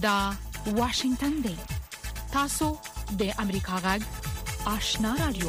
دا واشنگتن دی. تاسو د امریکا غږ آشنا رادیو.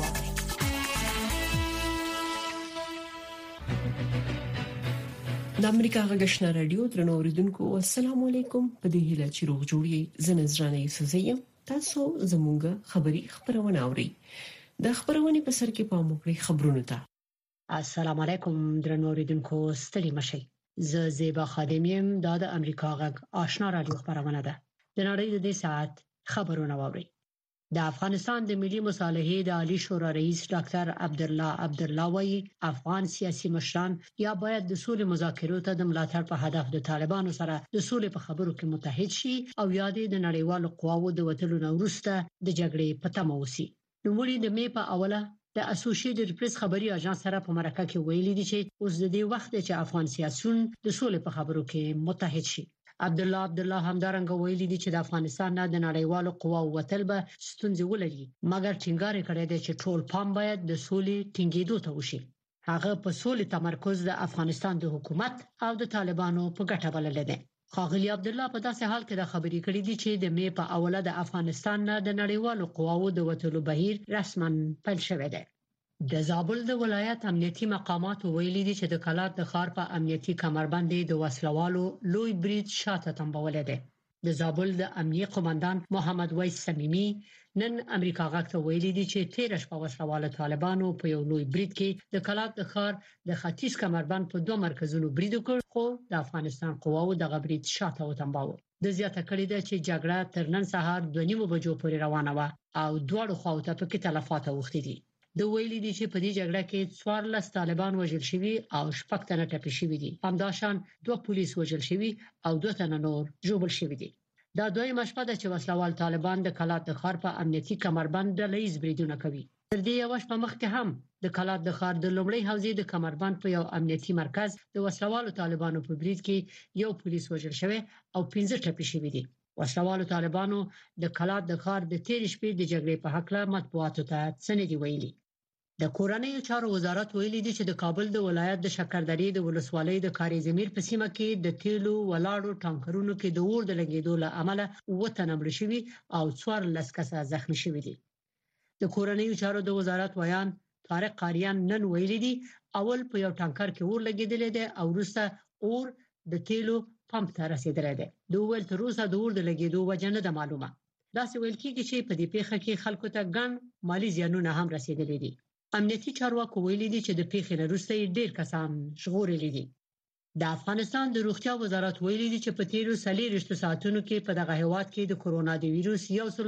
د امریکا غږ آشنا رادیو درنو اوریدونکو السلام علیکم. په دې هیله چې روغ جوړی زنځرانه یوسفزیم تاسو زموږه خبرونه اوري. د خبرونه په سر کې پام وکړئ خبرونه ته. السلام علیکم درنو اوریدونکو ستړي مشئ. زه زیبا خادمیم د امریکا غږ آشنا رادیو خبرونه ده. د نړۍ د دې ساعت خبرونه اوري. د افغانستان د ملي مصالحې د عالی شورا رئیس ډاکټر عبدالله وايي افغان سیاسي مشران یا باید د سولې مذاکرو ته د ملاتړ په هدف د طالبانو سره د سولې په خبرو کې متحد شي او یادې د نړیوالو قواوو د وټلو وروسته د جګړې په تمه وسی. نو مولي د می په اوله د اسوسییټډ پریس خبري اژانس سره په مرکه کې ویلي دي چې اوس د دې وخت چې افغان سیاسيون د سولې په خبرو کې متحد شي. عبدالله همدارنګه ویلي دي چې د افغانستان نه د نړیوالو قواو وتل به ستونزې ولري، مګر ټینګار کړی دی چې ټول پام باید د سولې ټینګېدو ته وشي. هغه په سولې تمرکز د افغانستان د حکومت او د طالبانو په ګټه بلل دی. خاغلی عبدالله په داسې حال کې د خبرې کړې دي چې د می په اوله د افغانستان نه د نړیوالو قواو د وټلو بهیر رسماً پیل شوی دی. د زابل د ولایت امنیتي مقامات ویلي دي چې د کلات د ښار په امنیتي کمربند د وسلوالو لوی برید شاته تنبول دی. د زابل د امنیت قومندان محمد ویس سمیمی نن امریکا غږ ته ویلي دي چې 13 شپه وسلوالو طالبانو په یو لوی برید کې د کلات د ښار د ختیځ کمربند په دوه مرکزونو برید وکړ، خو د افغانستان قواو د برید شاته وتنباوه. د زیاته کړی دی چې جګړه تر نن سهار 2:30 بجو پورې روانه و او دواړو خواو ته پکې تلفات اوښتي دي. د ویلي دي چې په دې جګړه کې 14 طالبان وژل شوي او 6 تنه ټپي شوي دي. همداشان 2 پولیس وژل شوي او 2 تنه نور ژوبل شوي دي. دا دویمه شپه ده چې وسلوال طالبان د کلات د ښار په امنیتي کمربند ډله‌ییز بریدونه کوي. تر دې یو شپه مخکې هم د کلات د ښار د لومړی حوزې د کمربند په یو امنیتي مرکز د وسلوالو طالبانو په برید کې یو پولیس وژل شوی او 15 ټپي شوي دي. وسلوالو طالبانو د کلات د ښار د 13 شپې د جګړې په حق له مطبوعاتو ته سندې ویلي. د کورنیو چارو وزارت ویلي دی چې د کابل د ولایت د شکردرې د ولسوالۍ د کاری زمیر په سیمه کې د تیلو ولاړو ټانکرونو کې د اور د لګیدو له امله وطن مړ شوی او 14 کسه زخمی شوی دي. د کورنیو چارو د وزارت ویان طارق قاریان نن ویلي دی اول په یو ټانکر کې اور لګیدل دي او وروسته اور د تیلو پمپ ته رسیدلی دی. د ول تر اوسه د اور د لګیدو وجه نه ده معلومه. دا څه ویل کیږي چې په دې پیښه کې خلکو ته ګڼ مالی زیانونه هم رسیدلي دي. امنیتي چارواکو ویلي دي چې د پیښې نه وروسته ډېر کسان ژغورلي دي. د افغانستان د روغتیا وزارت ویلي دی چې په تیرو 40 ساعتونو کې په دغه هیواد کې د کورونا د وایروس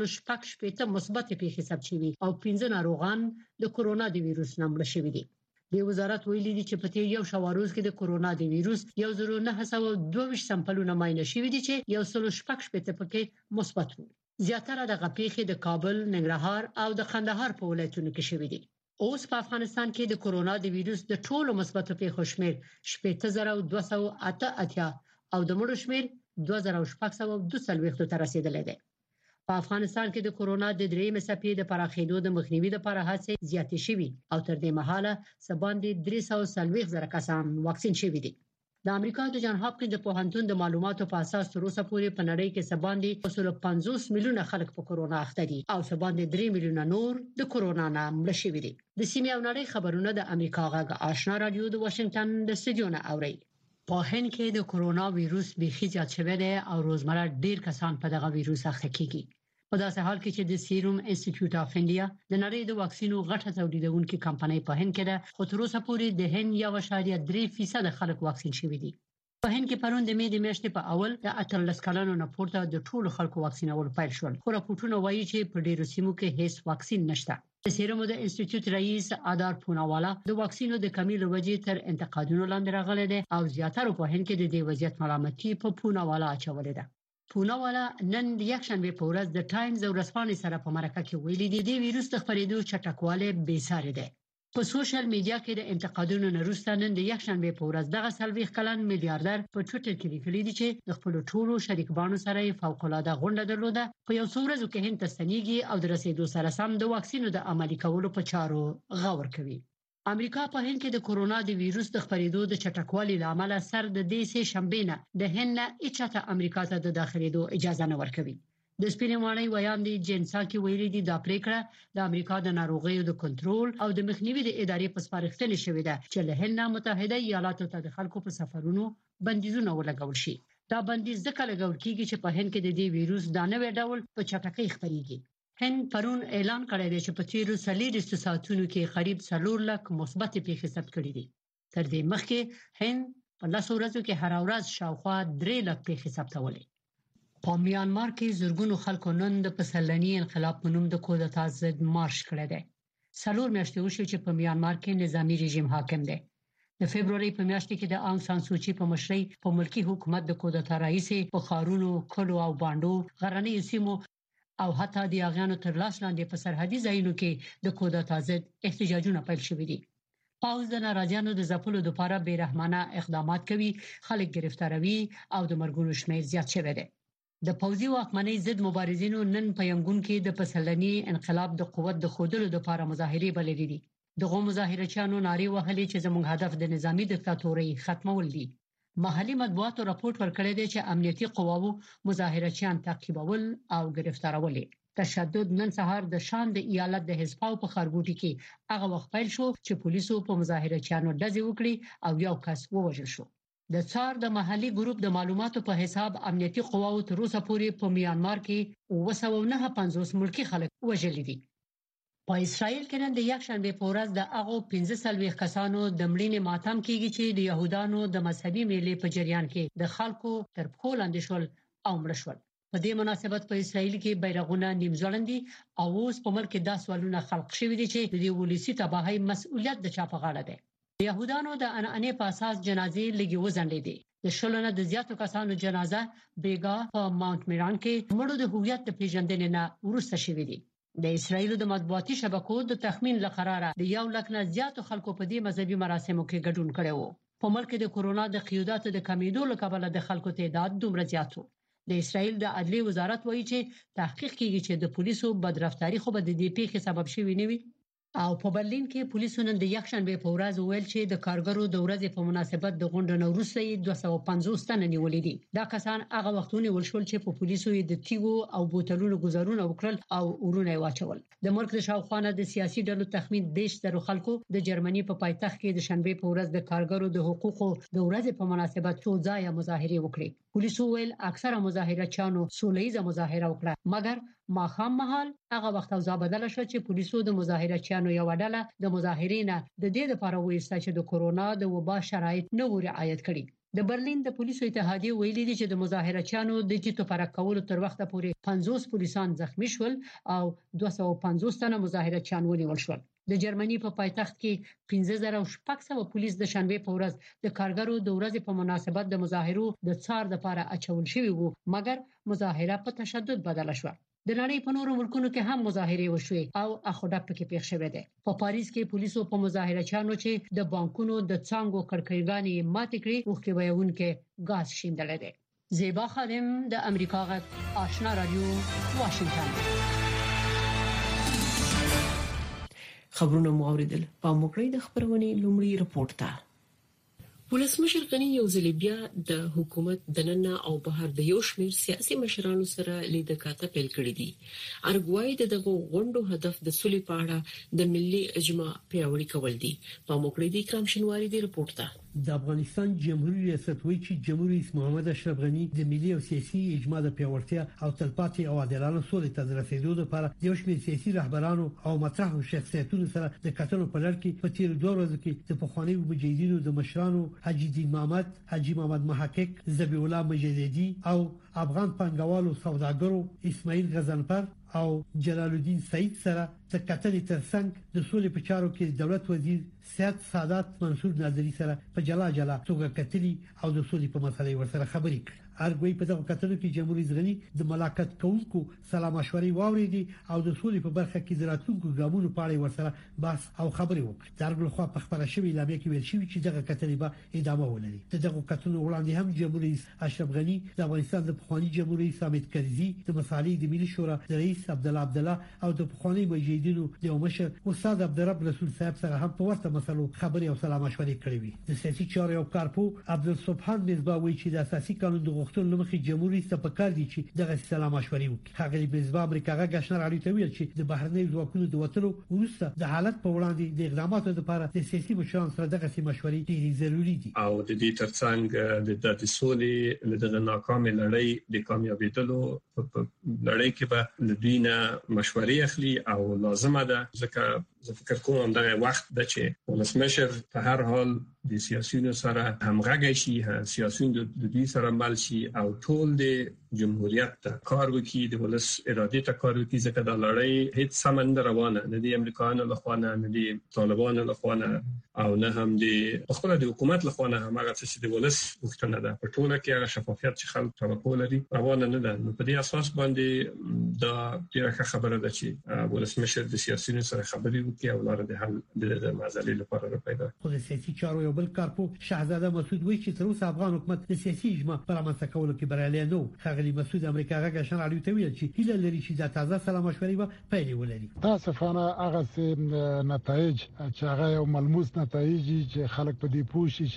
1.8 مثبت پیښې ثبت شوي او 15 ناروغان د کورونا د وایروس نه مړ شوي دي. د وزارت ویلي دی چې په تیر یو شواروز کې د کورونا د وایروس 1922 سمپلونه معاینه شوي دي چې 1.8 پکې مثبت وو. زیاتره دغه پیښې د کابل، ننګرهار او د قندهار په ولایتونو کې شوي دي. اوس په افغانستان کې د کورونا د وایروس د ټولو مثبت پیښو شمیر 8288 او د مړو شمیر 2642 ته رسیدلی دی. په افغانستان کې د کورونا د درېمې څپې د پراخېدو د مخنیوي لپاره هڅې زیاتې شوي او تر دې مهاله سباندې 340,000 کسان واکسین شوي دي. د امریکا د جان هاپکینز د پوهنتون د معلوماتو په اساس تر اوسه پورې په نړۍ کې سباندې 50 میلیونه خلک په کورونا اخته دي او سباندې 3 میلیونه نور د کورونا نه مړ شوي دي. د سیمې او نړۍ خبرونه د امریکا غږ آشنا رادیو د واشنگټن د استودیو نه اوري. په هند کې د کورونا وایروس بيخي زیات شوی دی او روزمره ډیر کسان په دغه وایروس اخته کیږي. په داسې حال کې چې د سیروم انسټیټیوټ اف انډیا د نړۍ د واکسینو غټه تولیدونکو کمپنۍ په هند کې ده، خو تر اوسه پورې د هند 1.3% خلک واکسین شوي دي. په هند کې پرون د می د میاشتې په اول د 18 کلونو نه پورته د ټولو خلکو واکسینول پیل شول، خو راپورټونه وایي چې په ډیرو سیمو کې هیڅ واکسین نشته. د سیروم د انسټیټیوټ رئیس آدار پوناوالا د واکسینو د کمی له وجې تر انتقادونو لاندې راغلی دی او زیاتره په هند کې د دې وضعیت ملامتي په پوناوالا اچولې ده. پوناوالا نن د یکشنبه په ورځ د ټایمز او رسپانې سره په مرکه کې ویلي دی د وایروس د خپرېدو چټکوالی بې ساري دی. په سوشل میډیا کې د انتقادونو نه وروسته نن د یکشنبه په ورځ دغه 40 کلن میلیارډر په ټوئیټر کې لیکلي دی چې د خپل ټولو شریکانو سره فوق العاده غونډه درلوده، په یو څو ورځو کې هند ته ستنېږي او د رسیدو سره سم د واکسینو د عملي کولو په چارو غور کوي. امریکا په هند کې د کورونا د وایروس د خپرېدو د چټکوالي لامل سر د دې سه شنبه نه د هند اچته امریکا ته د داخليدو اجازه نه ورکوي. د سپینواني ویاندې جنسا کې ویلي دي د پریکړه د امریکا د ناروغیو د کنټرول او د مخنیوي د ادارې په سپارښتنه شوې ده چې له هند متحده ایالاتو ته د خلکو په سفرونو بندیزونه ولګول شي. دا بندیز ځکه لګول کیږي چې په هند کې د دې وایروس د نوې ډول په چټکۍ خپرېږي. هند پرون اعلان کړی دی چې په تیرو 40 ساعتونو کې قریب 4 لک مثبت پیښې ثبت کړي دي. تر دې مخکې هند په 10 ورځو کې هر ورځ شاوخوا 3 لک پیښې ثبتولې. په میانمار کې زورګونو خلکو نن د پسلنی انقلاب په نوم د کودتا ضد مارش کړی دی. 4 میاشتې وشو چې په میانمار کې نظامی رژیم حاکم دی. د فبرवरी په میاشت کې د آنګ سان سوچي په مشرۍ په ملکی حکومت د کودتا رئیس په خارونو کلو او باندو غرنۍ سیمو او حتی د اغیانو تر لاس لاندې په سرحدي ځایونو کې د کودتا ضد احتجاجونه پیل شوي دي. پاوز د ناراضیانو د ځپلو لپاره بیرحمانه اقدامات کوي، خلک گرفتاروي او د مرګونو شمېر زیات شوی دی. د پوځي واکمنۍ ضد مبارزینو نن په ینګون کې د پسلنی انقلاب د قوت د خودلو لپاره مظاهره بللې دي. دغه مظاهرچیانو نارې وهلې چې زموږ هدف د نظامی دیکتاتورۍ ختمول دي. محلي مطبوعاتو راپورټ ورکړی دی چې امنیتي قواوو مظاهرچیان تعقیبول او گرفتارول. تشدد نن سهار د شان د ایالت د حزباو په خارګوټي کې هغه وخت پیل شو چې پولیسو په مظاهرچیانو ډزې وکړي او یو کس ووژل شو. د څار د محلي ګروپ د معلوماتو په حساب امنیتي قواوو تر اوسه پورې په میانمار کې 250 ملکی خلک وژل دي. په اسرائیل کې نن د یکشنبه په ورځ د هغو 15 کسانو د مړینې ماتم کیږي چې د يهودانو د مذهبي میلې په جریان کې د خلکو تر پښو لاندې شول او مړ شول. په دې مناسبت په اسرائیل کې بیرغونه نیم ځوړندي او اوس په ملک کې 10 سوالونه خلق شوي دي چې د ولسی تباہي مسؤلیت د چا په غاړه ده. يهودانو د انعنې په اساس جنازې لګي وزنډې دي. د شلونه د زیاتو کسانو جنازه بیګا په ماونټ میران کې مړو د هویت د پیژندنې نه وروسته شوې دي. د اسرائیل د مطبوعاتي شبکو د تخمین لقراره د 1 لک نه زیاتو خلکو په دې مذهبي مراسمو کې ګډون کړي وو. په ملک د کورونا د قیوداتو د کمیدو لپاره د خلکو تعداد دومره زیاتو. د اسرائیل د عدلي وزارت وایي چې تحقیق کوي چې د پولیسو بدرفتاری خو به د دې پیښې سبب شوی نه وي. او په برلین کې پولیسو نن د یکشنبه په ورځ ویل چې د کارګرو د ورځې په مناسبت د غونډې نو وروسته 250 تنه نیولې دي. دا کسان هغه وختونه ولشل چې په پولیسو د تیګو او بوتلونو گزارونه وکړل او ورونه واچول. د ملک د شاوخوانه د سیاسي ډلو تخمین 10 خلکو د جرمني په پایتخت کې د شنبه په ورځ د کارګرو د حقوقو د ورځې په مناسبت څو ځای مظاهره وکړي. پولیسو ویل اکثره مظاهرچیانو سولهیزه مظاهره وکړه، مګر ماخام مهال هغه وخت او ځابدل شو چې پولیسو د مظاهرچیانو یو ډله د مظاهرینه د دې لپاره وایسته چې د کورونا د وبا شرایط نه رعایت کړي. د برلین د پولیسو اتحادیه ویلي دي چې د مظاهرچیانو د جټو پر کولو تر وخته پورې 50 پولیسان زخمی شول او 250 تنه مظاهرچیان ونیول شول. د جرمني په پایتخت کې 15600 پولیس د شنبه په ورځ د کارګرو د ورځې په مناسبت د مظاهرو د څار لپاره اچول شوی وو، مګر مظاهره په تشدد بدله شوه. د نړۍ په نورو ملکونو کې هم مظاهره وشوي او اخوډه پکې پیښ شوې ده. په پاریس کې پولیسو په مظاهرچیانو چې د بانکونو د څنګو کړکېګانې ماتې کړې او کې ویونکې غاز شیندل دي. زیبا خادم د امریکا غږ آشنا رادیو واشنگټن. خبرونه موریدل په موکړې د خبرونې لومړی رپورت ته. ولسمشر غنی یو ځل بیا د حکومت دننه او بهر د یو شمېر سیاسي مشرانو سره لیدکاته پیل کړې دي. ارګوای دغه غونډو هدف د سولې په اړه د ملي اجماع پیاوړی کول دي. په موکړې د کرام شنواری دی رپورت ته. د افغانستان جمهوریت ریاست وایي چې جمهور رئیس محمد اشرف غنی د ملي او سیاسي اجماع د پیاوړتیا او تلپاتې او عادلانه سولې ته د رسیدو لپاره د یو شمېر سیاسي رهبرانو او مطرحو شخصیتونو سره د کتنو په لړ کې په تیر 2 ورځو کې د پخوانیو مجاهدینو د مشرانو حاجی دین محمد، حاجی محمد محقق، ذبیح الله مجددي او افغان پنګوالو سوداګرو اسماعیل غزنفر او جلال الدین سعید سره د کتنې ترڅنګ د سولې په چارو کې دولت وزیر سیاد سادات منصور ناظری سره په جلا توګه کتلي او د سولې په مسلې ورسره خبرې کړې. ارګوي په دغه کتنو کې جمهوریت رئیس غنی د ملاقات کوونکو سلام مشورې واوریدي او د سولې په برخه کې د راتلونکو ګامونو په اړه ورسره بحث او خبرې وکړي. د ارګل خو په خبره شوی اعلامیه کې ویل شوی چې دغه کتنې به ادامه ولري. دغه کتنو وړاندې هم جمهوریت رئیس اشرف غنی د افغانستان د پخوانی جمهوریت رئیس حامد کرزي، د مصالح د ملي شورا د رئیس عبدالله او د پخوانی مجلس مجاهدینو د مشر استاد عبدالرب رسول صاحب سره هم په ورته مسلو خبري او سلام مشورې کړې وي. د سیاسي چارو او کارپو عبدالسبحان مزباوي چې د اساسي قانون د غوښتنو لمخې جمهوریت ته پکار دي چې دغه سلام مشورې وکړي. هغه مزبا امریکا غاښنر علی ته ویل چې د بهرنۍ ځواکونو د وټلو وروسته د حالت په وړاندې د اقداماتو لپاره د سیاسي مشرانو سره دغه مشورې ډېرې ضروري دي. او د دې ترڅنګ د سولې د ناکامۍ لړۍ د کامیابیدلو په لړۍ کې به لدينا مشورې اخلي او لازمه ده ځکه زه فکر کوم دغه وخت د چې ولسمشر په هر حال د سیاسيونو سره همغږی شي، سیاسيون د دې سره مل شي او ټول د جمهوریت ته کار وکړي، د ولس اراده ته کار وکړي ځکه د لړۍ هیڅ سمند روانه نه د امریکایانو لخوا نه د طالبانو لخوا نه او نه هم د خپل د حکومت لخوا نه هغه چې د ولس وختنه ده په ټوله کې هغه شفافیت چې خلک توقع لري روانه نه ده. نو په دې اساس باندې دا ډیره خبره ده چې ولسمشر د سیاسيونو سره خبري وکړي او لاره د حل د مسلې لپاره پیدا کړي. د سیاسي چارو یو بل کارپو شهزاده مسعود وایي چې تر اوسه افغان حکومت د سیاسي اجماع پر رامنځته کولو کې بریالی نه و. خغلی مسعود امریکا غاښنر علی ته ویل چې هیله لري چې د تازه سلام مشورې به پیل ولري. تاسفانه هغه نتایج چې هغه یو ملموس نتایج چې خلک په دې پوښي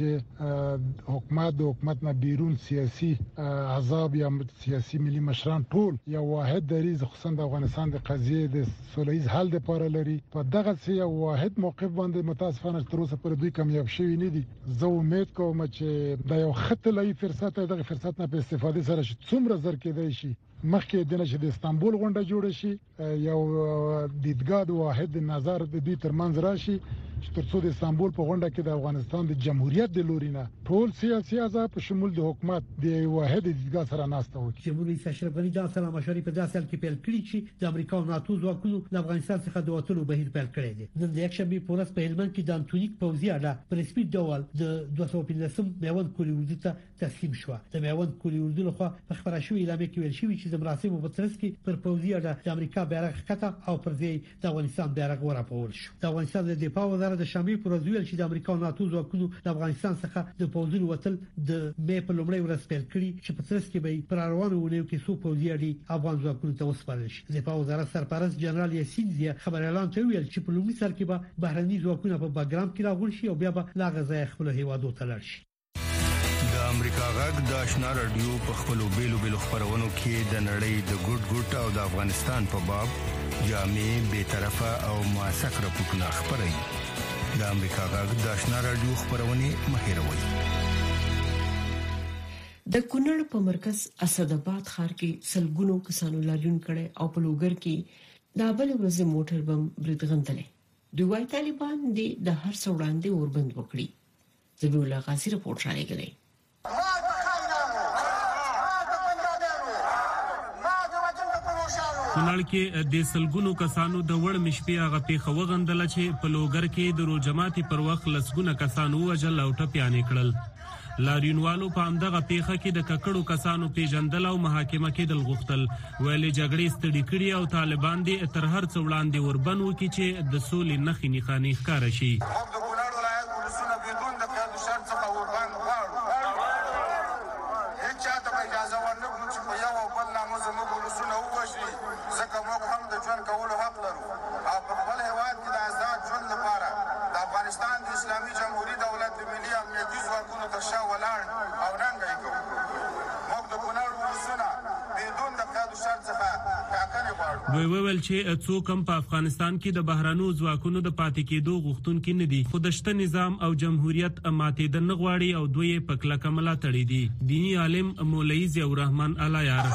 چې حکومت نه بیرون سیاسي عذاب یا سیاسي ملي مشران ټول یو واحد دریز خصوصا د افغانستان د قضیه د سولهییز حل لپاره لري. په دغه یو واحد موقف باندې متاسفانه تر اوسه پر دوی کامیاب شوی نه دي. زه امید کوم چې دا یو خطلې فرصت دی، دغه فرصت نه په استفاده سره څومره زر کېدای شي مخکې د نشه د استانبول غونډه جوړه شي، یو دیدګاه واحد نظر د دوی ترمنځ راشي چې ترڅو د استانبول په غونډه کې د افغانستان د جمهوریت د لورینه ټول سیاسي احزاب په شمول د حکومت د واحد دیدګاه سره ناسته وکړي. جمهوریت اشرف غنی د سلام مشورې په داسې حال کې پیل کړی چې د امریکا او ناتو ځواکونو د افغانستان څخه د وټلو بهیر پیل کړی دی. نن د یکشنبه په ورځ په هلمند کې د انټونیک پوځي اډه په رسمي ډول د 215 میوند کلی اردو ته تسلیم شو. د میوند کلی اردو لخوا په خبره شوې اعلان کې ویل شوی چې د مراسمو په ترڅ کې پر پوځي اډه د امریکا بیرغ ښکته او پر ځای د افغانستان بیرغ ورپول شو. د افغانستان د دفاع وزارت د شامل پر ویل چې د امریکا او ناتو ځواکونو د افغانستان څخه د پوځونو وټل د مې په لومړۍ ورځ پیل کړي چې په ترڅ کې به پر روانو ونیو کې څو پوځي اډې افغان ځواکونو ته وسپارل شي. د دفاع وزارت سرپرست جنرال یاسین زیا خبر اعلان ته ویل چې په لومړي سر کې به بهرني ځواکونه په باګرام کې راغول شي او بیا به لا غزا خپل هیوادو ته لاړ شي. د امریکا غږ د آشنا رادیو په خپلو بیلو خبرونو کې د نړۍ د ګډ او د افغانستان په باب جامع به طرفه او موثق راپورټونه خبري. د امریکا غږ د آشنا رادیو خبرونه مهیروي. د کونړ په مرکز اسداباد ښار کې سلګونو کسانو لاریون کړي او په لوګر کې د بل ورځې موټر بم بریدغندلې. دوی وايي طالبان د هر څه وړاندې اوربند وکړي. زبیح الله غازی رپورټ راغلی. کونړ کې د سلګونو کسانو د وړ مشپې هغه پیښه وغندله چې په لوګر کې د روجماتي پر وخت لسګونه کسانو وجل او ټپيانې کړل. لاریونوالو په همدغه پیښه کې د ککړو کسانو پیژندل او محاکمه کېدل غوښتل. ویلې جګړې ستړي کړي او طالبان دې تر هر څه وړاندې وربن وکړي چې د سولې نښې نښانې ښکاره شي. دوی ویل چې څوک هم په افغانستان کې د بهرانو ځواکونو د پاتې کېدو غوښتونکي نه دي، خو د شته نظام او جمهوریت ماتېدل نه غواړي او دوی په کلکه ملاتړي دي. دینی عالم مولوي ضیاء الرحمن الایار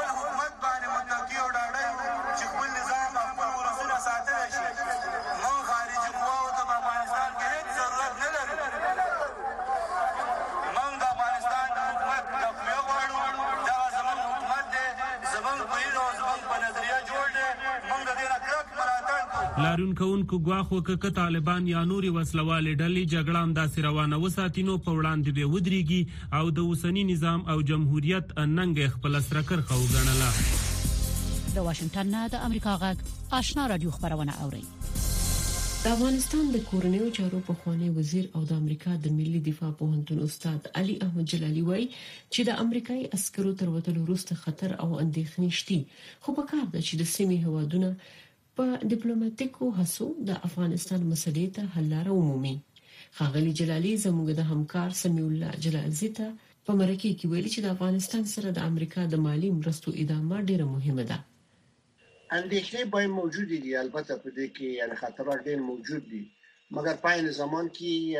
لارون کونکو غواخو ک طالبان یا نوري وسلوال ډلې جګړه انداز روانه وساتینو په وړاندې به ودرېږي او د اوسنی نظام او جمهوریت ننګ خپل سرکر خو غنله. د واشنگټن نه د امریکا غږ آشنا رادیو خبرونه اوري. د افغانستان د کورنیو چارو په خوانی وزیر او د امریکا د ملي دفاع پوهنتون استاد علي احمد جلالي وایي چې د امریکایي عسکرو تر وتلو وروسته خطر او اندېښنې شته، خو په کار ده چې د سیمې هوادونه په ډیپلوماټیکو هڅو د افغانستان مسلې ته حل لاره ومومي. ښاغلي جلالي زموږ د همکار سمیع الله جلالزی ته په مرکه کې ویلي چې د افغانستان سره د امریکا د مالی مرستو ادامه ډیره مهمه ده. اندېښنې باید موجود دي، البته په دې کې یعنی خطرات ډېر موجود دي، مګر په عین زمان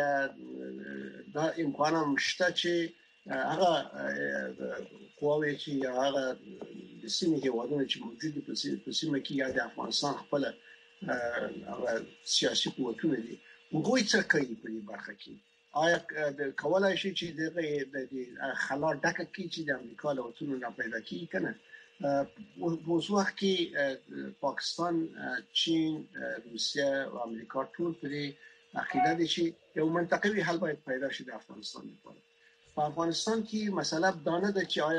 کې دا امکان هم شته چې هغه قواوې چې هغه د سیمې هیوادونو چې موجود دي په سیمه کې یا د افغانستان خپل هغه سیاسي قوتونه دي هغوی څه کوي په دې برخه کې. آیا د کولای شي چې د خلا ډکه کې چې د امریکا له وطنو نه پیدا کیږي کنه. په وخت کې پاکستان، چین، روسیه او امریکا ټول په عقیده دي چې یو منطقوي حل باید پیدا شي د افغانستان لپاره. په افغانستان کې مسله دانه ده چې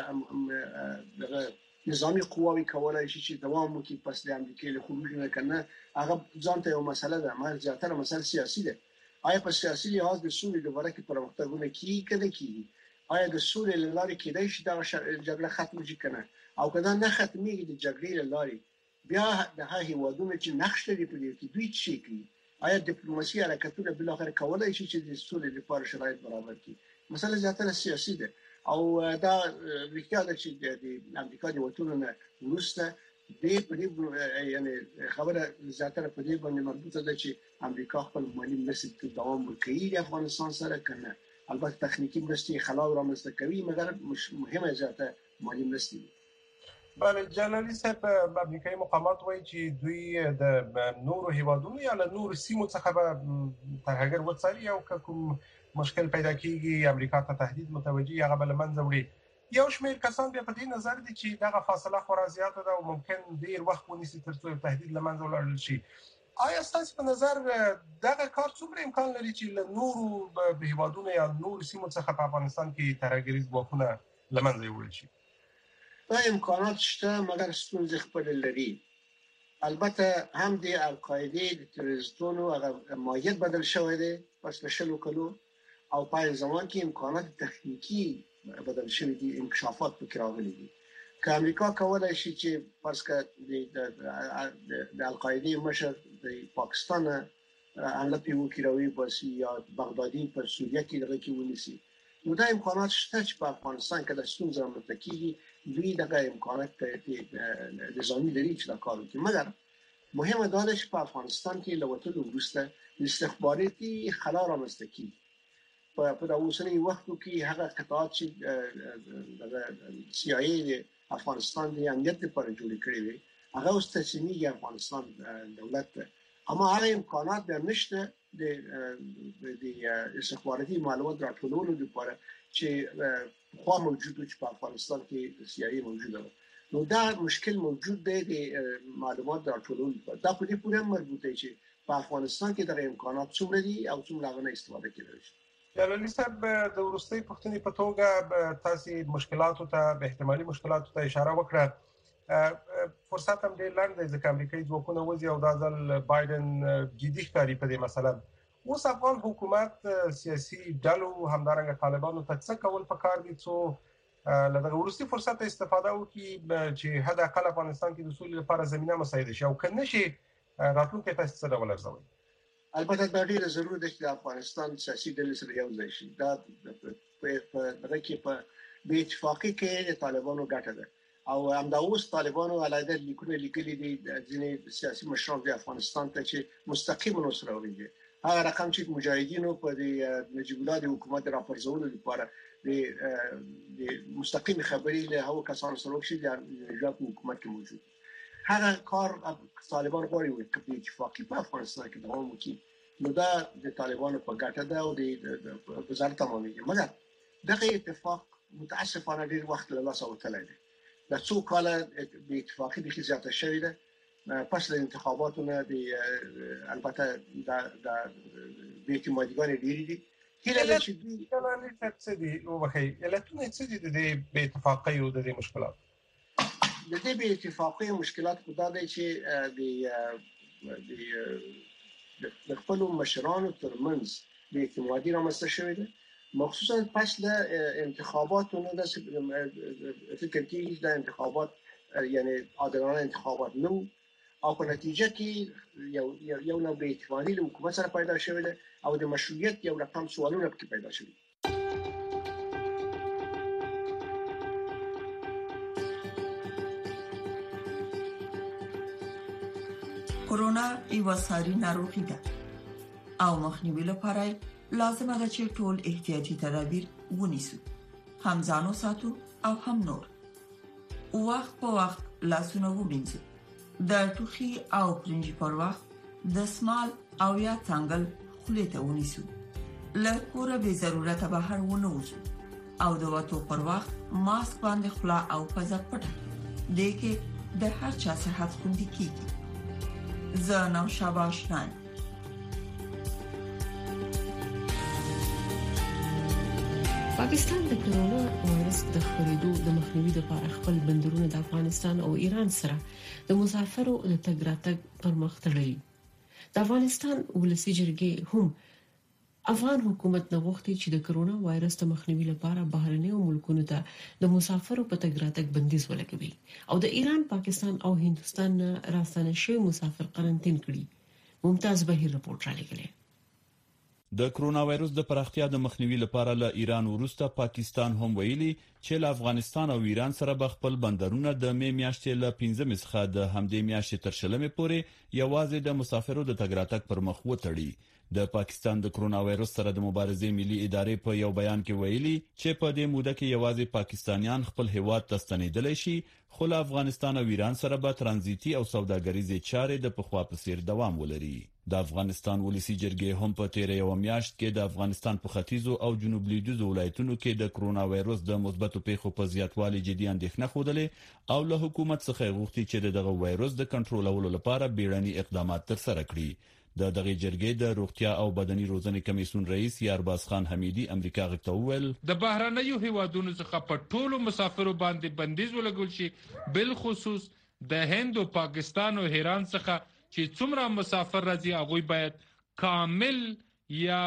آیا نظامی قواوی کولای شي چې دوام وکړي پس د امریکا له خروج نه کنه. هغه ځان ته یو مسله ده، ما زیاتره مسله سیاسي ده. آیا په سیاسي لحاظ د سولې لپاره کې پرمختګونه کیږي؟ آیا د سولې لارې کېدای شي دا جګړه ختم شي کنه؟ او کله نه ختمېږي د جګړې لارې بیا د هغه هیوادونو چې نقش لري په دې کې دوی څه کوي؟ آیا ډیپلوماسي حرکتونه بل اخر کولای شي چې د سولې لپاره شرایط برابر کړي؟ مسله زیاتره سیاسي ده او دا ریښتیا ده چې د امریکا د وټونو نه ورسته دې په دې یعنی خبره زیاتره په دې باندې مربوطه ده چې امریکا خپل مالی مرستې دوام ورکوي د افغانستان سره کنه. البته تخنیکی مرستې خلا رامنځته کوي مګر مهمه زیاته مالی مرستې. بله جلالي صاحب، امریکایي مقامات وایي چې دوی د نورو هیوادونو یا له نورو سیمو څخه به تر هغه وڅاري او کوم مشکل پیدا کیږي امریکا ته تهدید متوجي هغه بل منځ وړي. یو شمېر کسان بیا په دې نظر دي چې دغه فاصله خورا زیاته ده او ممکن ډیر وخت ونیسي ترڅو تهدید لمنځه ولاړ شي. آیا ستاسو په نظر دغه کار څومره امکان لري چې له نورو هیوادونو یا نورو سیمو څخه په افغانستان کې ترهګریز ځواکونه لمنځه وړل شي؟ دا امکانات شته مګر ستونزې خپل لري. البته هم د القاعده د تروریستونو هغه ماهیت بدل شوی دی پس له شلو کلو او په زمان کې امکانات تخنیکی بدل شوی دي، انکشافات پکې راغلي دي. که امریکا کولای شي چې پس که د القاعده مشر د پاکستان حمله پیوکي راوي باسي یا بغدادي په سوریه کې دغه کې ونیسي، نو دا امکانات شته چې په افغانستان کې د ستونزې رامنځته کیږي. دوی دغه امکانات د نظامی لري چې دا کار وکړي. مګر مهمه دا ده چې په افغانستان کې له وټلو وروسته استخباراتي خلا رامنځته کیږي. په دا اوسنی وخت کې هغه قطاعات چې د سی آی ای افغانستان د امنیت لپاره جوړ کړی وي هغه اوس تسلیمي افغانستان دولت ته، اما هغه امکانات به نشته د استخباراتي معلومات راټولولو لپاره چې خو موجود چې په افغانستان کې سی آی ای موجوده ده. نو دا مشکل موجود دی د معلومات راټولولو لپاره. دا په دې پورې مربوطه چې په افغانستان کې د امکانات څومره دي او څومره غوښنه استفاده کیدای شي. جلالي صاحب، د ورستۍ پوښتنې په توګه تاسو مشکلاتو ته احتمالي مشکلاتو ته اشاره وکړه. فرصت هم ډېر لنډ دی ځکه امریکایي ځواکونه وځي او دا ځل بایدن جدي ښکاري په دې مسله. اوس افغان حکومت سیاسي ډلو همدارنګه طالبانو ته څه کول پکار دي څو له دغه ورستي فرصت استفاده وکړي چې حد اقل افغانستان کې د سولې لپاره زمينه مساعده شي او کنه شي راتلونکي تاسو څه ډول ارزوي؟ البته دا ډیره ضروري ده چې د افغانستان سیاسي ډلې سره یو ځای شي. دا په دغه کې په بې اتفاقي کې د طالبانو ګټه ده او همدا اوس طالبانو علیحده لیکونه لیکلي دي ځینې سیاسي مشران د افغانستان ته چې مستقیما سره ورغلي. هغه رقم چې مجاهدینو په د نجیب الله د حکومت راپرځولو لپاره د مستقیم خبري له هغو کسانو سره وکړي د نجات حکومت کې موجود. هغه کار طالبان غواړي چې اتفاقی په افغانستان کې دوام وکړي، نو دا د طالبانو په ګټه ده او د وزارت تمامېږي. مګر دغه اتفاق متاسفانه ډېر وخت له لاسه وتلی دی. د څو کاله د اتفاقي د زیاته شوې ده پس له انتخاباتو نه. البته د اعتمادګان ډېری دي. هیله ده چې دوی کله څه دي وبخي علتونه څه دي د بې اتفاقۍ او د مشکلات د دې بې اتفاقۍ مشکلات خدا دی چې د خپل مشرانو ترمنځ بې اعتمادي رامنځته شوې ده، مخصوصا پس له انتخاباتو نه. د فکر کېږي د انتخابات یعنی عادلانه انتخابات نه او په نتیجه کې یو نوع بې اعتمادي د حکومت سره پیدا شوې ده او د مشروعیت یو رقم سوالونه پکې پیدا شوي. کورونا یو ساري ناروغي ده او مخنیوي لپاره لازمه ده چې ټول احتیاطي تدابیر ونیسو، هم ځانو ساتو او هم نور. وخت په وخت لاسونه ومینځو، د ټوخي او پرنجي پر وخت د سمال او یا څنګل خولې ته ونیسو. له کوره به ضرورت بهر ونه وځو او د وټو پر وخت ماسک باندې خلا او پزه پټه دې کې د هر چا صحت خوندي کیږي. زه نو شاباش نه. پاکستان د کرونا وایرس د خپرېدو د مخنیوي لپاره خپل بندرونه د افغانستان او ایران سره د مسافرو د تګ راتګ پر مخ تړلي. د افغانستان ولسی جرګې هم افغان حکومت نه غوښتي چې د کرونا وایرس د مخنیوي لپاره بهرنیو ملکونو ته د مسافرو په تګ راتګ بندیز ولګوي او د ایران، پاکستان او هندستان راستنه شوی مسافر قرنټین کړي. ممتاز بهیر رپورټ را لګلې. د کرونا وایرس د پراختیا د مخنیوي لپاره له ایران وروسته پاکستان هم ویلي چې له افغانستان او ایران سره به خپل بندرونه د می میاشتې له 15 څخه د همدې میاشتې تر 20 پورې یوازې د مسافرو د تګ راتګ پر مخ وتړي. د پاکستان د کرونا وایرس سره د مبارزې ملي ادارې په یو بیان کې ویلي چې په دې موده کې یوازې پاکستانیان خپل هیواد ته ستنېدلی شي، خو له افغانستان او ایران سره به ترانزیتي او سوداګریزې چارې د پخوا په څیر دوام ولري. د افغانستان ولسی جرګې هم په تیر یو میاشت کې د افغانستان په ختیځو او جنوب لویدیځو ولایتونو کې د کرونا وایرس د مثبتو پیښو په زیاتوالي جدي اندېښنه خوده او له حکومت څخه غوښتي چې دغه وایرس د کنټرولولو لپاره بیړني اقدامات ترسره کړي. دغه جرګې د روغتیا او بدني روزنې کمیسیون رئیس یارباز خان حمیدي امریکا غږ ته وویل د بهرنیو هیوادونو څخه په ټولو مسافرو باندې بندیز ولګول شي، بل خصوص د هند او پاکستان او ایران څخه چې څومره مسافر راځي هغه باید کامل یا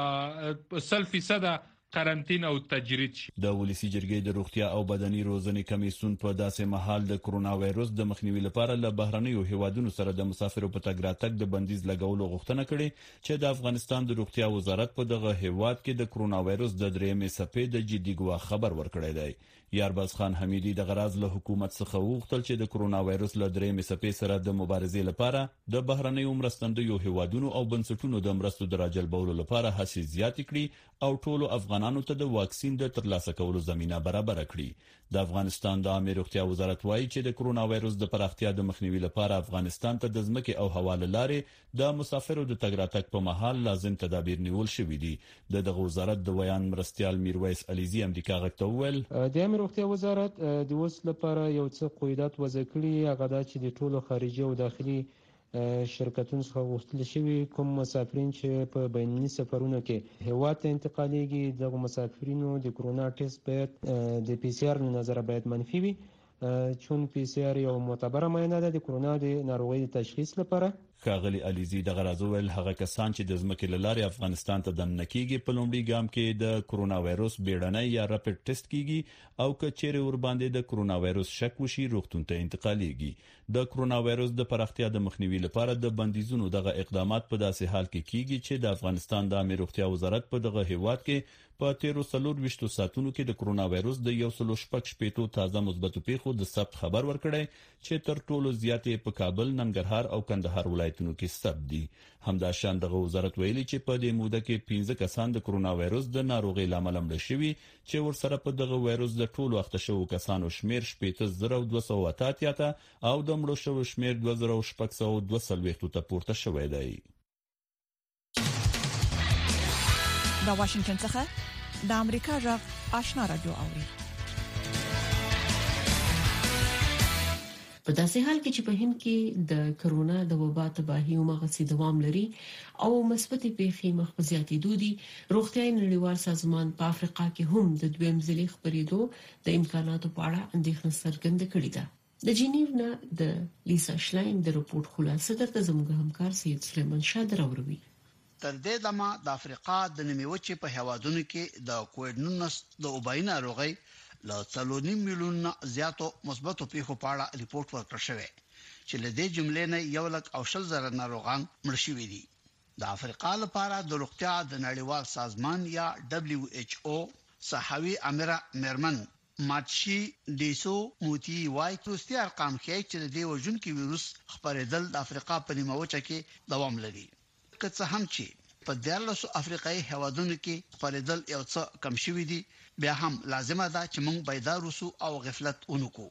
100% قرنطین او تجرید شي. د ولسی جرګې د روغتیا او بدني روزنې کمیسیون په داسې مهال د کرونا وایرس د مخنیوي لپاره له بهرنیو هیوادونو سره د مسافرو په تګ راتګ د بندیز لګولو غوښتنه کړې چې د افغانستان د روغتیا وزارت په دغه هیواد کې د کرونا وایرس د درېمې څپې د جدي ګواښ خبر ورکړی دی. یارباز خان حمیدي د غراض له حکومت څخه وغوښتل چې د کرونا وایرس له درېمې څپې سره د مبارزې لپاره د بهرنیو مرستندویو هیوادونو او بنسټونو د مرستو د راجلبولو لپاره هڅې زیاتې کړي او ټولو افغانانو ته د واکسین د ترلاسه کولو زمينه برابر کړي. د افغانستان د عامه روغتیا وزارت وایي چې د کرونا وایرس د پراختیا د مخنیوي لپاره افغانستان ته د ځمکې او هوا لارې د مسافرو د تګ راتګ په مهال لازم تدابیر نیول شوي دي. دغه وزارت د ویان مرستيال میرویس علیزي امریکا غږ ته وویل د عامه روغتیا وزارت د وس لپاره یو څه قواعد وضع کړي، هغه د چې د ټولو خارجي او داخلي شرکتونو څخه غوښتل شوی کوم مسافرین چې په بیني سفرونو کې هیواد ته انتقالېږي دغه مسافرینو د کرونا ټیسټ باید د پی سی آر نظر باید منفي وي، چون پی سی آر یو معتبره معاینه ده د کرونا د ناروغۍ تشخیص لپاره. ښاغلي علیزي د غرازول هغه کسان چې د ځمکې لارې افغانستان ته دننه کیږي په لومړي ګام کې د کرونا وایرس بیړنۍ یا راپډ ټیسټ کیږي او کچېره ور باندې د کرونا وایرس شک وشي روغتون ته انتقالېږي. د کرونا وایرس د پراختیا د مخنیوي لپاره د بندیزونو دغه اقدامات په داسې حال کې کیږي چې د افغانستان د عامه روغتیا وزارت په دغه هیواد کې په 13 ساعتونو کې د کرونا وایرس د 116 تازه مثبتو پیښو د ثبت خبر ورکړی چې تر ټولو زیاتې په کابل، ننګرهار او کندهار ولایتونو کې ثبت دي. همداشان دغه وزارت ویلي چې په دې موده کې 15 کسان د کرونا وایرس د ناروغۍ لامل مړ شوي چې ورسره په دغه وایرس د ټولو اخته شوو کسانو شمیر 18288 او د مړو شوو شمیر 2622 ته پورته شوی دی. د واشنگټن څخه د امریکا غږ آشنا رادیو اوري. په داسې حال کې چې په هند کې د کرونا د وبا تباهي او مغصي دوام لري او مثبتې پیښې مخ په زیاتېدو دي، روغتیايي نړیوال سازمان په افریقا کې هم د دویم ځلې خبرېدو د امکاناتو په اړه اندېښنه څرګنده کړې ده. د جنیو نه د لیسا شلاین د رپورت خلاصه درته زموږ همکار سید سلیمان شاه دراوروي. تر دې دمه د افریقا د نیمه‌وچې په هوادونو کې د کووډ-19 د وبای ناروغۍ له 3.5 میلیون زیاتو مثبتو پیښو په اړه ریپورت ورکړ شوی. چې له دې جملې نه 1,20,000 ناروغان مړ شوي دي. د افریقا لپاره د روغتیا د نړیوال سازمان یا WHO صحوي امره مرمن ماتشي ډیسو موتی وايي چې ارقام ښيي چې د وژونکي وایروس خپرېدل د افریقا په نیمه وچه کې دوام لري. که څه هم چې په 14 افریقایي هیوادونو کې خپرېدل یو څه کم شوي دي، بیا هم لازمه ده چې موږ بیدار اوسو او غفلت ونکړو.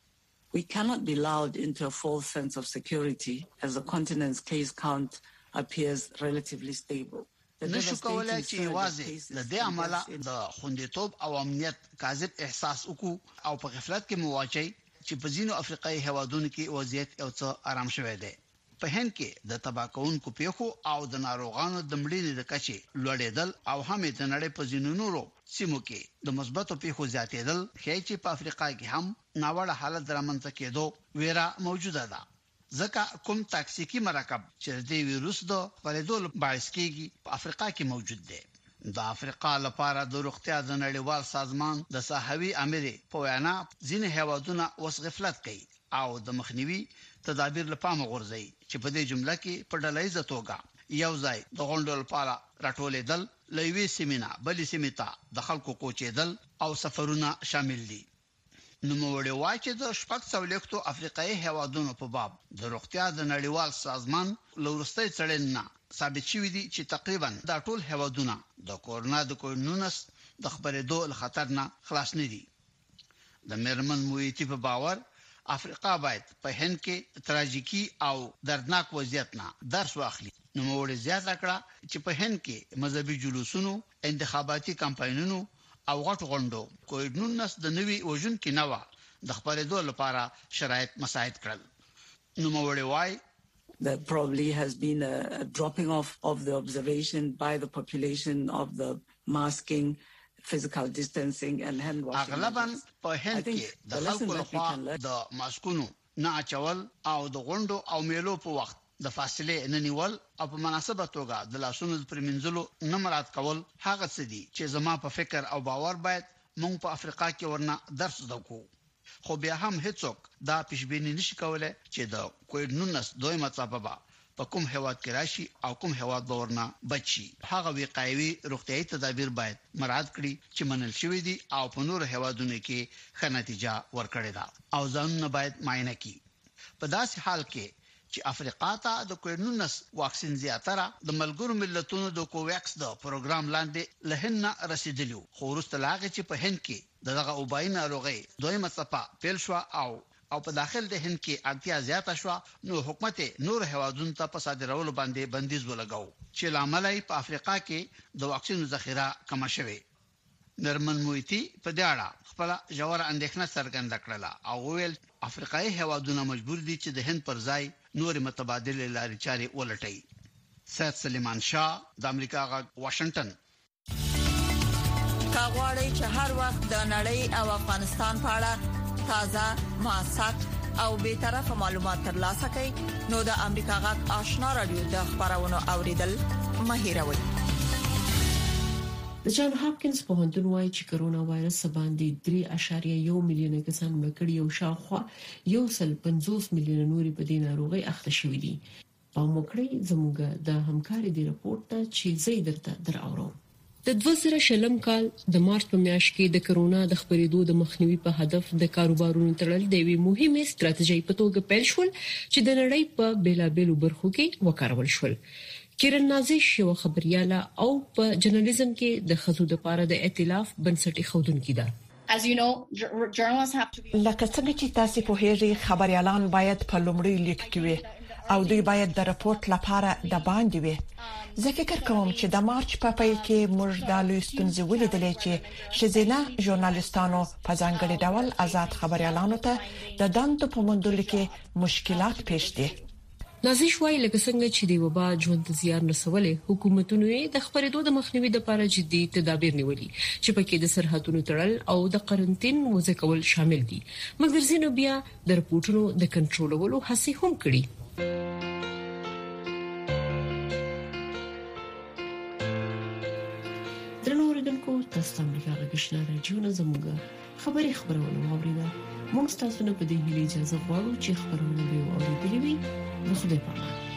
We cannot be lulled into a false sense of security as the continent's case count appears relatively stable. نشو کولای چې واځي د دې عمله د خوندیتوب او امنیت کاذب احساس وکړو او په غفلت کې مواچي چې په ځینو افریقایي هیوادونو کې وضعیت یو څه آرام شوی دی. په هند کې د تباکونکو پیښو او د ناروغانو د مړینې د کچې لوړېدل او هم د نړۍ په ځینو نورو سیمو کې د مثبتو پیښو زیاتېدل ښیي چې په افریقا کې هم ناوړه حالت رامنځته کېدو ویره موجوده ده. ځکه کوم تاکسیکی مرکب چې د وایروس د خپرېدو باعث کېږي په افریقا کې موجود دی. د افریقا لپاره د روغتیا د نړیوال سازمان د صحوي امره په وینا ځینې هیوادونه وس غفلت کوي او د مخنیوي تدابیر لپاره غورځي چې په دې جمله کې په ډلهیزه توګه یو ځای د غونډو لپاره راټولېدل، لوي سیمینا بلې سیمیتا د خلکو کوچېدل او سفرونه شامل دي. نو موړي وایي چې د شپږ څولېختو افریقایي هیوادونو په باب د روغتیا د نړیوال سازمان لورستۍ څړنه ثابت شوی دی چې تقریبا د ټول هیوادونو د کورونا د کوډ-19 د خبرېدو له خطر نه خلاص نه دي. د مرمن مویتی په باور افریقا باید په هند کې تراژیکي او دردناک وضعیت نه درس واخلي. نو موړي زیاته کړه چې په هند کې مذهبي جلوسونو، انتخاباتي کمپاینونو او غټ غونډو کوډ-19 د نوي وژونکي نوع د خبرېدو لپاره شرایط مساعد کړل. نو موړي وایي there probably has been a dropping off of the observation by the population of the masking, physical distancing and hand washing. اغلباً په هند کې د خلکو لخوا د ماسکونو نه اچول او د غونډو او میلو په وخت د فاصلې نه نیول او په مناسبه توګه د لاسونو د پرمنځلو نه مراعات کول هغه څه دي چې زما په فکر او باور باید موږ په افریقا کې ورنه درس وکړو. خو بیا هم هیڅوک دا پیشبینی نشي کولای چې د کوډ-19 دویمه څپه په کوم هیواد کې راشي او کوم هیواد به ورنه بچي. هغه وقایوي روغتيایي تدابیر باید مراعات کړي چې منل شوی دي او په نور هیوادونو کې ښه نتیجه ورکړي ده او ځانونه باید معاینه کړي. په داسې حال کې چې افریقا ته د کوډ-19 واکسین زیاتره د ملګرو ملتونو د کوویکس د پروګرام لاندې لهنه رسیدلی، خو وروسته لاغه چې په هند کې دغه اوبای ناروغي دویمه څپه پیل شو او په داخل د هند کې اړتیا زیاته شو، نو حکومت نور هیوادونو ته په صادرولو باندې بندیز ولګاو چې لامل یې په افریقا کې د واکسین ذخیره کم شوه. نرمن مویتی په دې اړه خپل جوړ اندېښنه څرګنده کړله او ویل افریقایي هیوادونه مجبور دي چې د هند پر ځای نور متبادل لارې چارې ولټي. سید سلیمان شاه، د امریکا غږ، واشنگټن. کاغوري چې هر وخت د نړۍ او افغانستان په اړه تازه، موثق او به طرفه معلومات ترلاسه کړئ، نو د امریکا غږ آشنا رادیو د خبرونو اوریدل مهیروي. د جان هاپکینز پوهنتون وايي چې کرونا وایرس باندې 3.1 میلیون کسان مکړي او شاوخوا 150 میلیون نوري په دې ناروغي اخته شوې دي. په موکړی زموږ د همکاري دی رپورت ته چې زی درته دراوړم. د 2020 کال د مارچ په میاشت کې د کرونا د خبرېدو د مخنیوي په هدف د کاروبارونو تړل د وی مهمه ستراتیژي په توګه پیل شول چې د نړۍ په بیلابېلو برخو کې وکارول شول. کیرن نازش یو خبرياله او په جرنالیزم کې د خزو د پاره د ائتلاف بنسټي خودونکې ده. لکه څنګه چې تاسو په هیڅ خبريالان باید په لومړي لیک کې وي او دوی باید د رپورت لپاره د باندې وي. زه فکر کوم چې د مارچ په پای کې موږ د لوی ستونزې ولیدلې چې شزینه ژورنالیستانو په ځانګړي ډول آزاد خبريالانو ته د دندو په موندلو کې مشکلات پېښ دي. نازش وايي لکه څنګه چې د وبا ژوند زیار نسولې حکومتونو د خبرېدو د مخنیوي لپاره جدي تدابیر نیولي چې پکې د سرحدونو تړل او د قرنټین وضع کول شامل دي. مګر ځینو بیا د رپورټونو د کنټرولولو هڅه هم کړې. اوریدونکو تاسو ته امریکا غږشنا راډیو نه زموږه خبرونه واوریده موږ تاسو نه په دې هیله اجازه غواړو چې خبرونه به واوریدلې وي. خدای پامان.